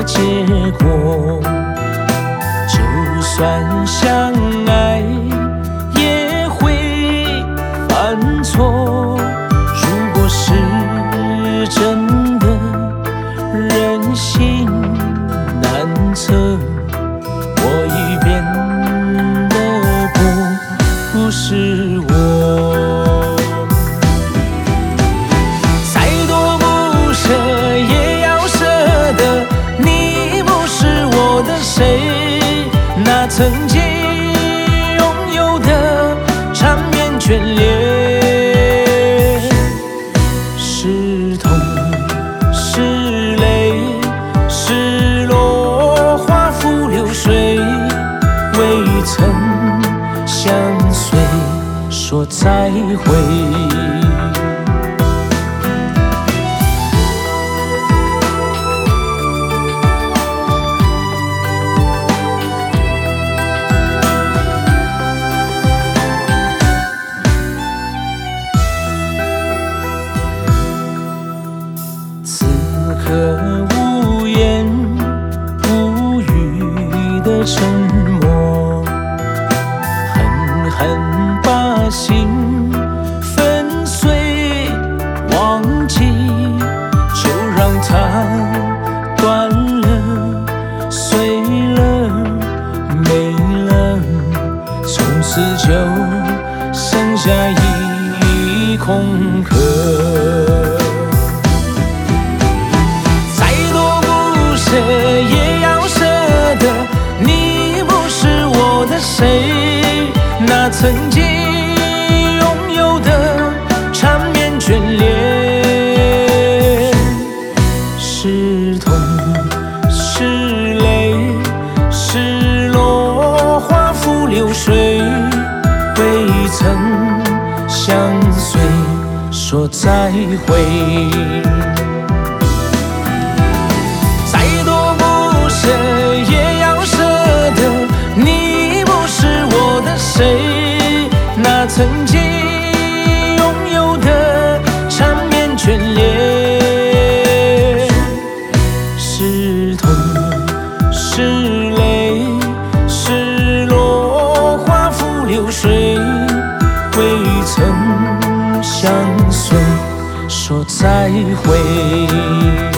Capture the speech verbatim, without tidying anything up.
结果。就算相爱，也会犯错。如果是真的，人心难测，我已变得不不是我。再多不舍也要舍得，你不是我的谁，那曾经拥有的缠绵眷恋，是痛是泪是落花付流水，未曾相随说再会。此刻无言无语的沉默，狠狠把心粉碎，忘记就让它断了碎了没了，从此就剩下一空壳。也要舍得，你不是我的谁，那曾经拥有的缠绵眷恋，是痛是泪是落花付流水，未曾相随说再会。也要舍得，你不是我的谁，那曾经拥有的缠绵眷恋，是痛是泪是落花付流水，未曾相随说再会。